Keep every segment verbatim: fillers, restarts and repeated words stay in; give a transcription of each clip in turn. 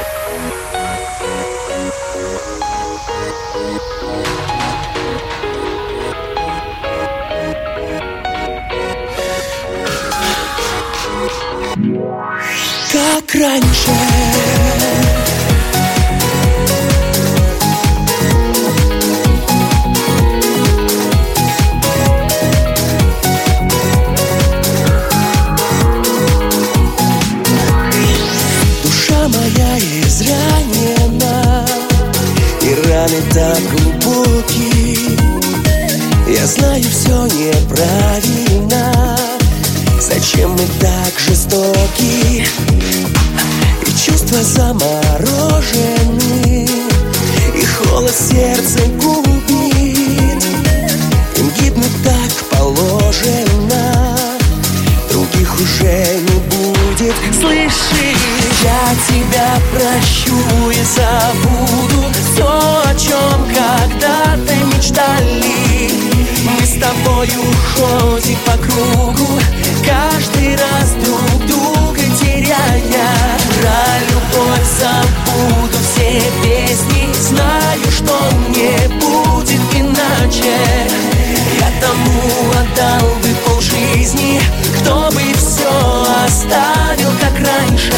Как раньше. Душа моя изранена, и раны так глубокие. Я знаю, все неправильно. Зачем мы так жестоки? И чувства заморожены, и холод сердце губит. Им гибнуть так положено, других уже не будет. Слышишь, я тебя прощу и забуду все, о чем когда-то мечтали. Мы с тобою ходим по кругу, каждый раз друг друга теряя. Про любовь забуду все песни, знаю, что не будет иначе. Я тому отдал бы полжизни, кто бы все оставил, как раньше.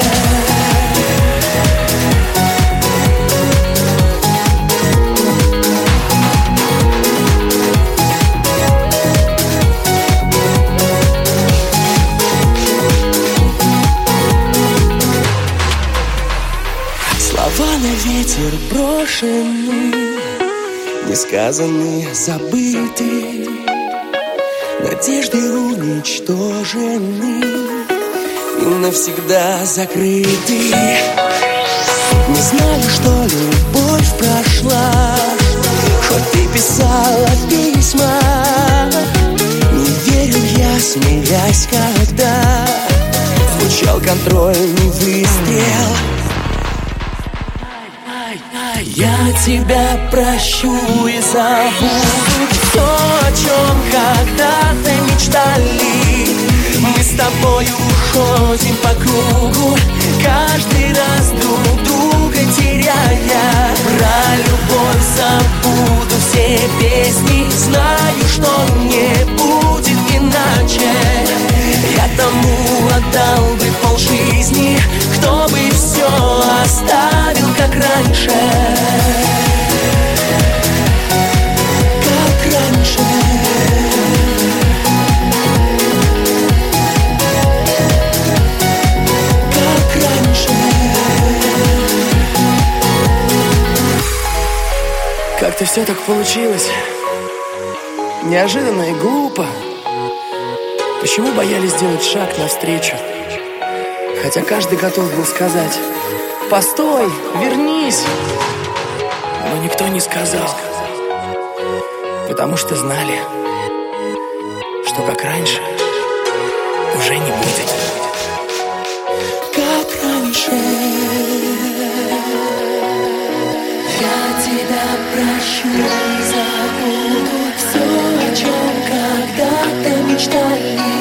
Слова на ветер брошены, несказанные, забыты, надежды уничтожены и навсегда закрыты. Не знаю, что любовь прошла, хоть ты писала письма. Не верил я, смеясь, когда звучал контрольный выстрел. Я тебя прощу и забуду все, о чем когда-то мечтали. Мы с тобою ходим по кругу, каждый раз друг друга теряя. Про любовь забуду все песни, знаю, что не будет иначе. Я тому отдал бы полжизни, кто бы все оставил, как раньше. Как раньше. Как раньше. Как-то все так получилось, неожиданно и глупо. Почему боялись сделать шаг навстречу? Хотя каждый готов был сказать: постой, вернись. Но никто не сказал, потому что знали, что как раньше уже не будет. Как раньше. Я тебя прощу и забуду все, о чем когда-то мечтали.